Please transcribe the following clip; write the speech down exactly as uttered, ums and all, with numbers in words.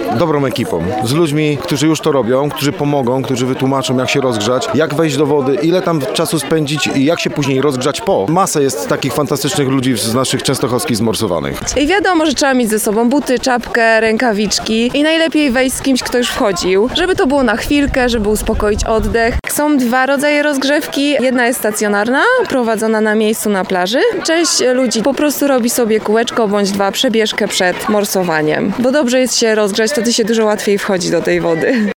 dobrą ekipą, z ludźmi, którzy już to robią, którzy pomogą, którzy wytłumaczą, jak się rozgrzać, jak wejść do wody, ile tam czasu spędzić i jak się później rozgrzać po. Masa jest takich fantastycznych ludzi z naszych częstochowskich zmorsowanych. I wiadomo, że trzeba mieć ze sobą buty, czapkę, rękawiczki i najlepiej wejść z kimś, kto już wchodził, żeby to było na chwilkę, żeby uspokoić oddech. Są dwa rodzaje rozgrzewki. Jedna jest stacjonarna, prowadzona na miejscu na plaży. Część ludzi po prostu robi sobie kółeczko bądź dwa przebieżkę przed morsowaniem, bo dobrze jest się rozgrzać, wtedy się dużo łatwiej wchodzi do tej wody.